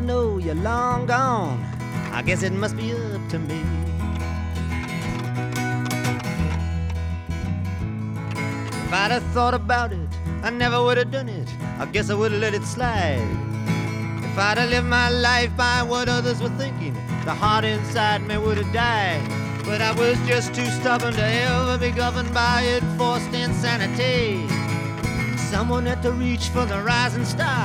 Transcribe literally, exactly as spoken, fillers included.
know you're long gone. I guess it must be up to me. If I'd have thought about it, I never would have done it. I guess I would have let it slide. If I'd have lived my life by what others were thinking, the heart inside me would have died. But I was just too stubborn to ever be governed by enforced insanity. Someone had to reach for the rising star.